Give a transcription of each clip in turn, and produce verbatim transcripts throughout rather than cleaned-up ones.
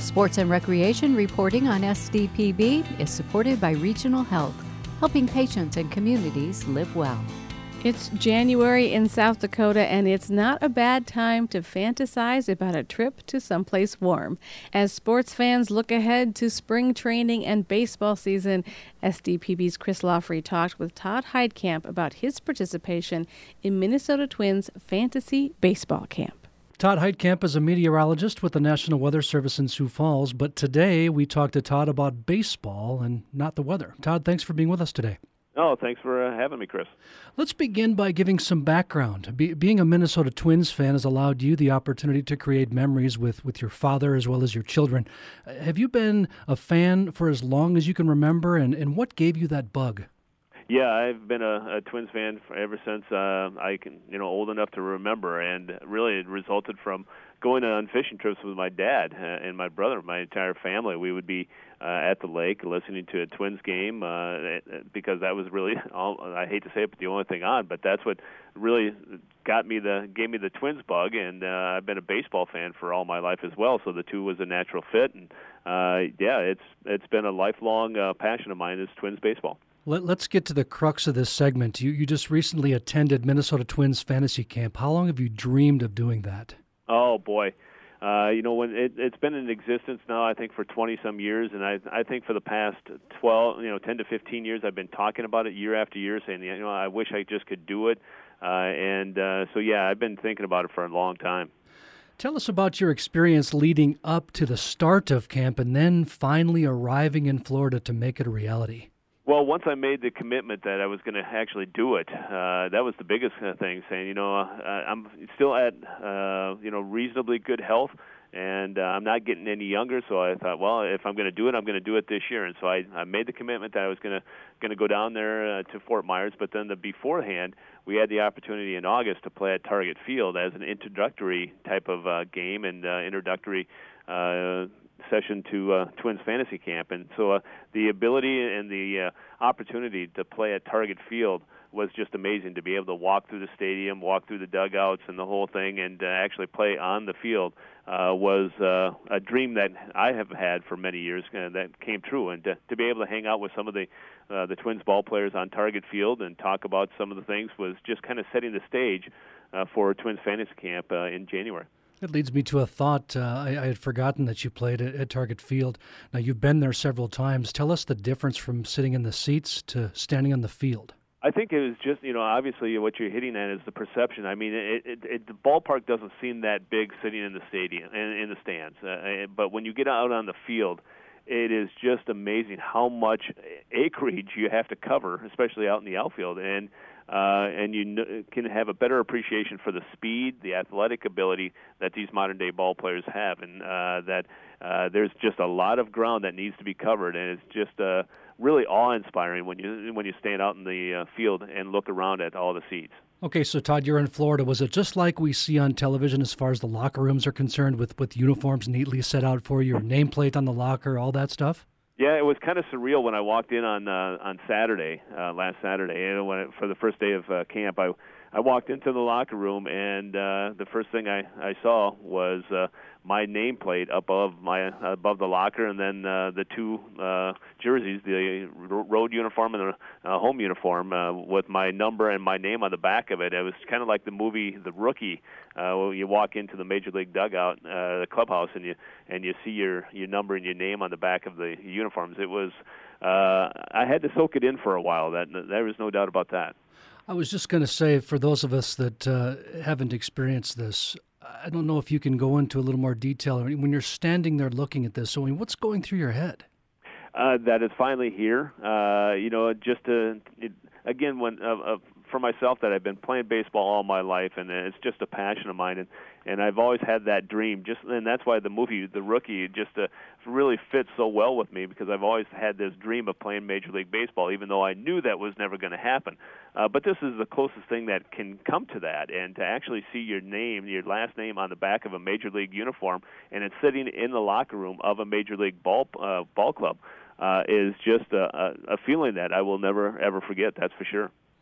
Sports and Recreation reporting on S D P B is supported by Regional Health, helping patients and communities live well. It's January in South Dakota, and it's not a bad time to fantasize about a trip to someplace warm. As sports fans look ahead to spring training and baseball season, S D P B's Chris Lawfrey talked with Todd Heitkamp about his participation in Minnesota Twins Fantasy Baseball Camp. Todd Heitkamp is a meteorologist with the National Weather Service in Sioux Falls, but today we talked to Todd about baseball and not the weather. Todd, thanks for being with us today. Oh, thanks for uh, having me, Chris. Let's begin by giving some background. Be- being a Minnesota Twins fan has allowed you the opportunity to create memories with, with your father as well as your children. Uh, have you been a fan for as long as you can remember, and, and what gave you that bug? Yeah, I've been a, a Twins fan for, ever since uh, I can, you know, old enough to remember, and really it resulted from going on fishing trips with my dad uh, and my brother, my entire family. We would be uh, at the lake listening to a Twins game uh, because that was really, all, I hate to say it, but the only thing on. But that's what really got me the gave me the Twins bug, and uh, I've been a baseball fan for all my life as well. So the two was a natural fit, and uh, yeah, it's it's been a lifelong uh, passion of mine is Twins baseball. Let, let's get to the crux of this segment. You you just recently attended Minnesota Twins Fantasy Camp. How long have you dreamed of doing that? Oh, boy. Uh, you know, when it, it's been in existence now, I think, for twenty-some years, and I I think for the past twelve, you know, ten to fifteen years, I've been talking about it year after year, saying, you know, I wish I just could do it. Uh, and uh, so, yeah, I've been thinking about it for a long time. Tell us about your experience leading up to the start of camp and then finally arriving in Florida to make it a reality. Well, once I made the commitment that I was going to actually do it, uh, that was the biggest thing, saying, you know, uh, I'm still at, uh, you know, reasonably good health, and uh, I'm not getting any younger, so I thought, well, if I'm going to do it, I'm going to do it this year. And so I, I made the commitment that I was going to going to go down there uh, to Fort Myers, but then the beforehand, we had the opportunity in August to play at Target Field as an introductory type of uh, game and uh, introductory uh session to uh, Twins Fantasy Camp. And so uh, the ability and the uh, opportunity to play at Target Field was just amazing, to be able to walk through the stadium, walk through the dugouts and the whole thing, and uh, actually play on the field uh, was uh, a dream that I have had for many years uh, that came true. And to, to be able to hang out with some of the uh, the Twins ball players on Target Field and talk about some of the things was just kind of setting the stage uh, for Twins Fantasy Camp uh, in January. It leads me to a thought. Uh, I, I had forgotten that you played at, at Target Field. Now, you've been there several times. Tell us the difference from sitting in the seats to standing on the field. I think it was just, you know, obviously what you're hitting at is the perception. I mean, it, it, it, the ballpark doesn't seem that big sitting in the stadium, in, in the stands. Uh, but when you get out on the field, it is just amazing how much acreage you have to cover, especially out in the outfield. And Uh, and you kn- can have a better appreciation for the speed, the athletic ability that these modern-day ball players have, and uh, that uh, there's just a lot of ground that needs to be covered, and it's just uh, really awe-inspiring when you when you stand out in the uh, field and look around at all the seats. Okay, so Todd, you're in Florida. Was it just like we see on television as far as the locker rooms are concerned, with, with uniforms neatly set out for you, your nameplate on the locker, all that stuff? Yeah, it was kind of surreal when I walked in on uh, on Saturday, uh, last Saturday, and when it, for the first day of uh, camp. I I walked into the locker room, and uh, the first thing I, I saw was uh, my nameplate above my above the locker, and then uh, the two uh, jerseys, the road uniform and the uh, home uniform, uh, with my number and my name on the back of it. It was kind of like the movie The Rookie, uh, where you walk into the major league dugout, uh, the clubhouse, and you and you see your your number and your name on the back of the uniforms. It was uh, I had to soak it in for a while. That there was no doubt about that. I was just going to say, for those of us that uh, haven't experienced this, I don't know if you can go into a little more detail. I mean, when you're standing there looking at this, I mean, what's going through your head? Uh, that is finally here. Uh, you know, just to, it, again, when uh, uh, for myself, that I've been playing baseball all my life, and it's just a passion of mine, and, and I've always had that dream. Just and that's why the movie The Rookie just uh, really fits so well with me, because I've always had this dream of playing Major League Baseball, even though I knew that was never going to happen. Uh, but this is the closest thing that can come to that, and to actually see your name, your last name on the back of a Major League uniform, and it's sitting in the locker room of a Major League ball uh, ball club, uh, is just a, a, a feeling that I will never, ever forget, that's for sure.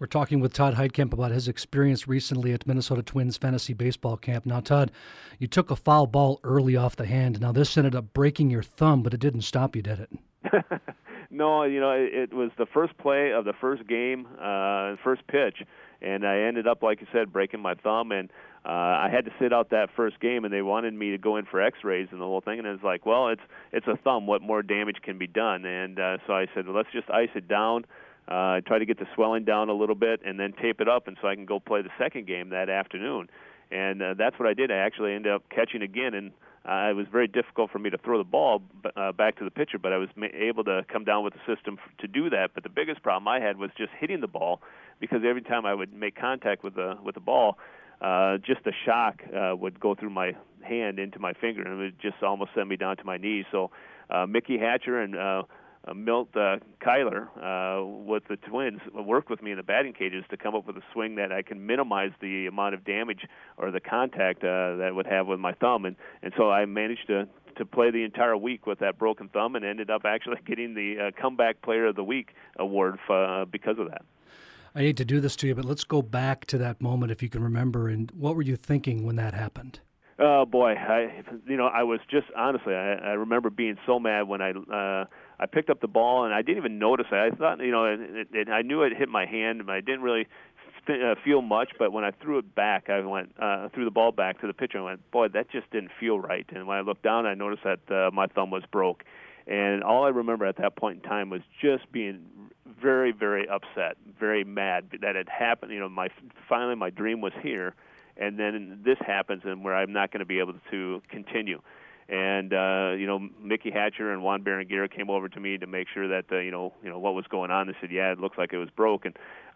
We're talking with Todd Heitkamp about his experience recently at Minnesota Twins Fantasy Baseball Camp. Now, Todd, you took a foul ball early off the hand. Now, this ended up breaking your thumb, but it didn't stop you, did it? No, you know, it, it was the first play of the first game, uh, first pitch, and I ended up, like you said, breaking my thumb, and uh, I had to sit out that first game, and they wanted me to go in for X-rays and the whole thing, and it's like, well, it's it's a thumb. What more damage can be done? And uh, so I said, well, let's just ice it down. Uh, try to get the swelling down a little bit and then tape it up, and so I can go play the second game that afternoon. And uh, that's what I did. I actually ended up catching again, and uh, it was very difficult for me to throw the ball uh, back to the pitcher, but I was ma- able to come down with the system f- to do that. But the biggest problem I had was just hitting the ball, because every time I would make contact with the with the ball, uh, just the shock uh, would go through my hand into my finger, and it would just almost send me down to my knees. So uh, Mickey Hatcher and uh, Uh, Milt uh, Kyler uh, with the Twins worked with me in the batting cages to come up with a swing that I can minimize the amount of damage or the contact uh, that I would have with my thumb, and and so I managed to to play the entire week with that broken thumb, and ended up actually getting the uh, Comeback Player of the Week award for, uh, because of that. I hate to do this to you, but let's go back to that moment if you can remember. And what were you thinking when that happened? Oh boy, I you know I was just honestly I, I remember being so mad when I uh, I picked up the ball and I didn't even notice it. I thought you know it, it, I knew it hit my hand, but I didn't really th- uh, feel much. But when I threw it back, I went uh, threw the ball back to the pitcher. I went, boy, that just didn't feel right. And when I looked down, I noticed that uh, my thumb was broke. And all I remember at that point in time was just being very, very upset, very mad that it happened. You know, my finally my dream was here. And then this happens, and where I'm not going to be able to continue. And uh, you know, Mickey Hatcher and Juan Berenguer came over to me to make sure that uh, you know, you know what was going on. They said, "Yeah, it looks like it was broken."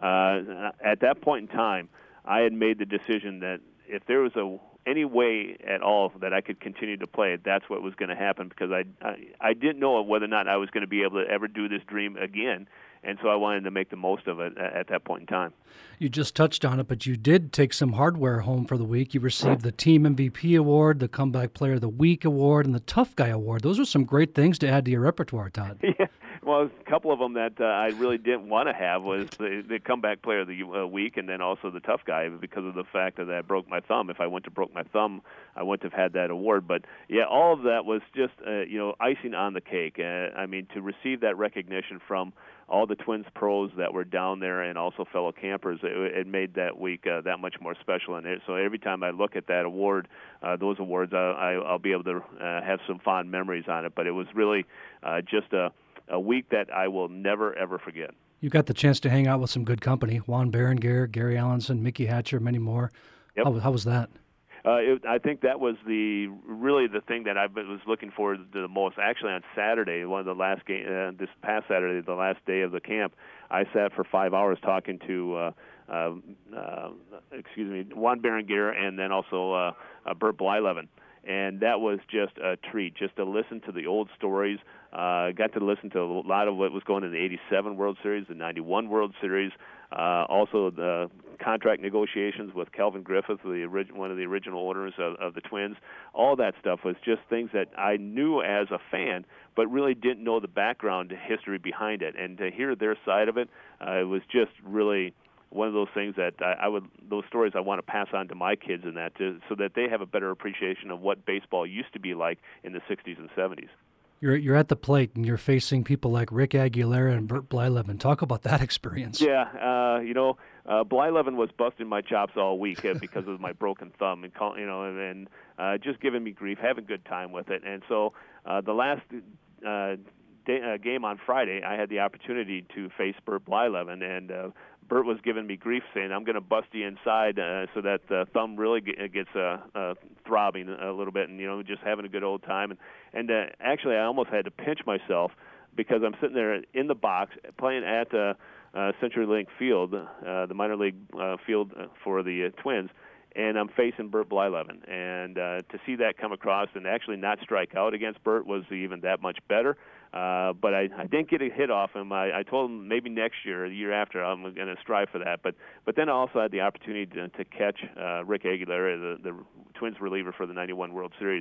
Uh, at that point in time, I had made the decision that if there was a any way at all that I could continue to play, that's what was going to happen, because I, I I didn't know whether or not I was going to be able to ever do this dream again. And so I wanted to make the most of it at that point in time. You just touched on it, but you did take some hardware home for the week. You received the Team M V P Award, the Comeback Player of the Week Award, and the Tough Guy Award. Those are some great things to add to your repertoire, Todd. Yeah, well, a couple of them that uh, I really didn't want to have was the, the Comeback Player of the uh, Week, and then also the Tough Guy, because of the fact that I broke my thumb. If I wouldn't have broke my thumb, I wouldn't have had that award. But, yeah, all of that was just, uh, you know, icing on the cake. Uh, I mean, to receive that recognition from all the Twins pros that were down there and also fellow campers, it, it made that week uh, that much more special. And it, so every time I look at that award, uh, those awards, I, I, I'll be able to uh, have some fond memories on it. But it was really uh, just a, a week that I will never, ever forget. You got the chance to hang out with some good company: Juan Berenguer, Gary Allenson, Mickey Hatcher, many more. Yep. How, how was that? Uh, it, I think that was the really the thing that I was looking forward to the most. Actually, on Saturday, one of the last game, uh, this past Saturday, the last day of the camp, I sat for five hours talking to, uh, uh, uh, excuse me, Juan Berenguer, and then also uh, uh, Bert Blyleven. And that was just a treat, just to listen to the old stories. I uh, got to listen to a lot of what was going on in the eighty-seven World Series, the ninety-one World Series, uh, also the contract negotiations with Calvin Griffith, the orig- one of the original owners of, of the Twins. All that stuff was just things that I knew as a fan, but really didn't know the background history behind it. And to hear their side of it, uh, it was just really one of those things that I, I would, those stories I want to pass on to my kids, and that to, so that they have a better appreciation of what baseball used to be like in the sixties and seventies. You're you're at the plate and you're facing people like Rick Aguilera and Bert Blyleven. Talk about that experience. Yeah, uh, you know, uh, Blyleven was busting my chops all week uh, because of my broken thumb, and call, you know, and, and uh, just giving me grief, having a good time with it. And so uh, the last uh, day, uh, game on Friday, I had the opportunity to face Bert Blyleven, and uh, Bert was giving me grief, saying, "I'm going to bust you inside uh, so that the thumb really get, gets uh, uh, throbbing a little bit, and you know, just having a good old time." And and uh, actually, I almost had to pinch myself because I'm sitting there in the box playing at uh, uh, CenturyLink Field, uh, the minor league uh, field for the uh, Twins, and I'm facing Bert Blyleven. And uh, to see that come across and actually not strike out against Bert was even that much better. Uh, but I, I didn't get a hit off him. I, I told him maybe next year or the year after I'm going to strive for that. But but then I also had the opportunity to, to catch uh, Rick Aguilera, the, the Twins reliever for the ninety-one World Series.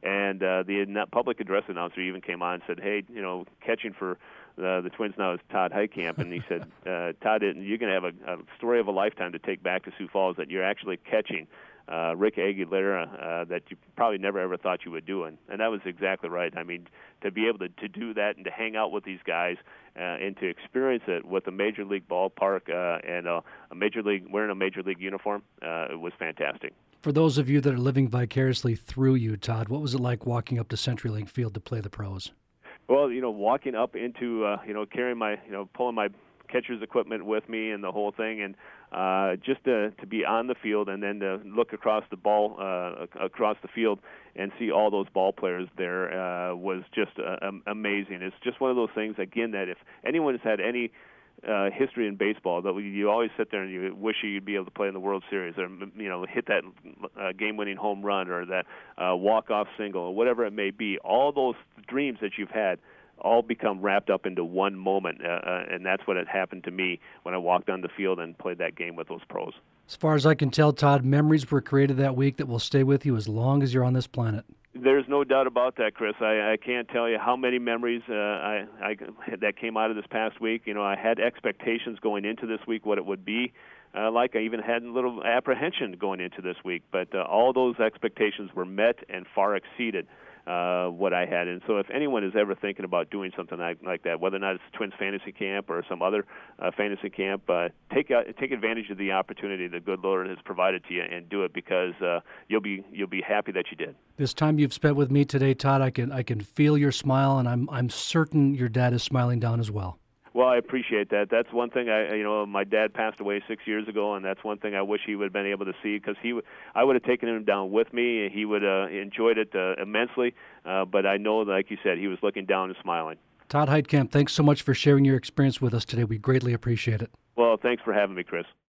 And uh, the public address announcer even came on and said, hey, you know, catching for uh, the Twins now is Todd Heitkamp. And he said, uh, Todd, you're going to have a, a story of a lifetime to take back to Sioux Falls, that you're actually catching uh, Rick Aguilera uh, that you probably never ever thought you would do. And, and that was exactly right. I mean, to be able to, to do that and to hang out with these guys uh, and to experience it with a major league ballpark uh, and a, a major league wearing a major league uniform, uh, it was fantastic. For those of you that are living vicariously through you, Todd, what was it like walking up to CenturyLink Field to play the pros? Well, you know, walking up into, uh, you know, carrying my, you know, pulling my catcher's equipment with me and the whole thing, and uh, just to, to be on the field and then to look across the ball, uh, across the field and see all those ball players there uh, was just uh, amazing. It's just one of those things, again, that if anyone has had any Uh, history in baseball, that you always sit there and you wish you'd be able to play in the World Series, or you know, hit that uh, game-winning home run or that uh, walk-off single or whatever it may be. All those dreams that you've had all become wrapped up into one moment, uh, uh, and that's what had happened to me when I walked on the field and played that game with those pros. As far as I can tell, Todd, memories were created that week that will stay with you as long as you're on this planet. There's no doubt about that, Chris. I, I can't tell you how many memories uh, I, I that came out of this past week. You know, I had expectations going into this week what it would be uh, like. I even had a little apprehension going into this week, but uh, all those expectations were met and far exceeded uh, what I had. And so if anyone is ever thinking about doing something like, like that, whether or not it's Twins Fantasy Camp or some other uh, fantasy camp, uh, take uh, take advantage of the opportunity the good Lord has provided to you and do it, because uh, you'll be you'll be happy that you did. This time you've spent with me today, Todd, I can I can feel your smile, and I'm I'm certain your dad is smiling down as well. Well, I appreciate that. That's one thing. I, you know, my dad passed away six years ago, and that's one thing I wish he would have been able to see, because he, I would have taken him down with me. He would have enjoyed it uh, immensely. Uh, but I know, like you said, he was looking down and smiling. Todd Heitkamp, thanks so much for sharing your experience with us today. We greatly appreciate it. Well, thanks for having me, Chris.